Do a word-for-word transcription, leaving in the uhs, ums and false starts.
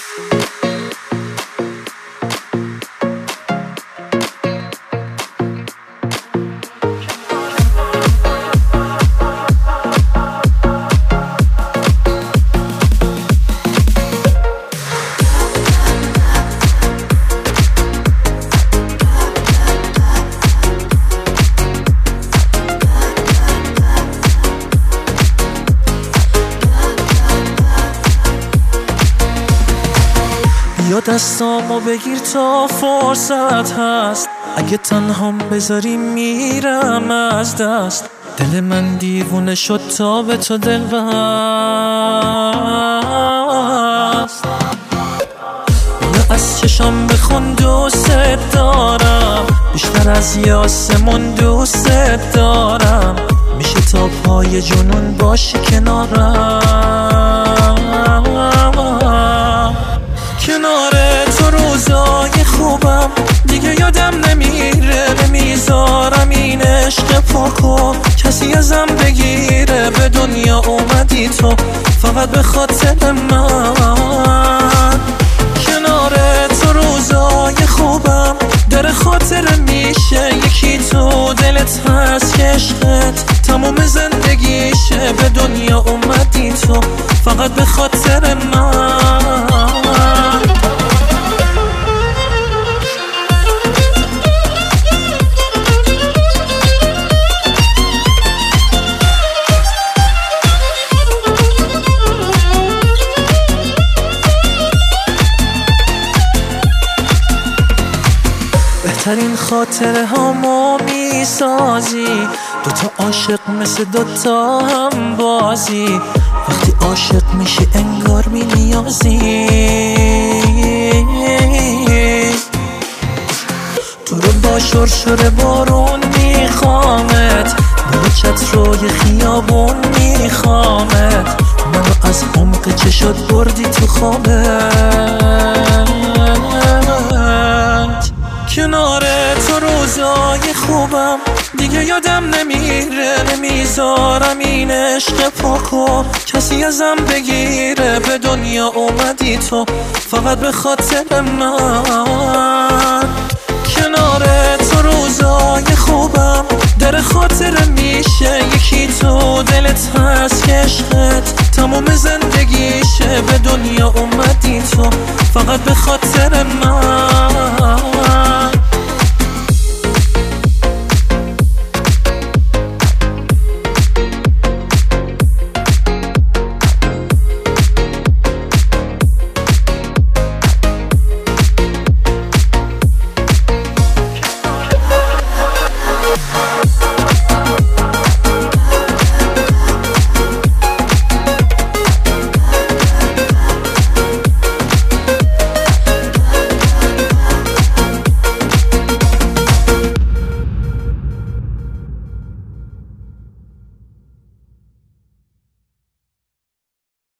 یا دستامو بگیر تا فرصت هست، اگه تنهام بذاری میرم از دست. دل من دیوونه شد تا به تو دل بست. یا از چشم بخون دوست دارم، بیشتر از یاسمون دوست دارم. میشه تا پای جنون باشی کنارم. کنار تو روزای خوبم دیگه یادم نمیره، نمیذارم این عشق پاکو کسی ازم بگیره. به دنیا اومدی تو فقط به خاطر من. کنار تو روزای خوبم در خاطر میشه یکی تو دلت هست که عشقت تموم زندگیشه. به دنیا اومدی تو فقط به خاطر من. بهترین خاطره هامو میسازی، دوتا عاشق مثل دوتا هم بازی. وقتی عاشق میشی انگار می نیازی. تو رو با شرشر بارون میخوامت، با چت روی خیابون میخوامت. منو از عمق چشات بردی تو خوابت. کنار تو روزای خوبم دیگه یادم نمیره، نمیذارم این عشق پاکو کسی ازم بگیره. به دنیا اومدی تو فقط به خاطر من. کنار تو روزای خوبم در خاطر میشه یکی تو دلت هست که عشقت تموم زندگیشه. به دنیا اومدی تو فقط به خاطر من.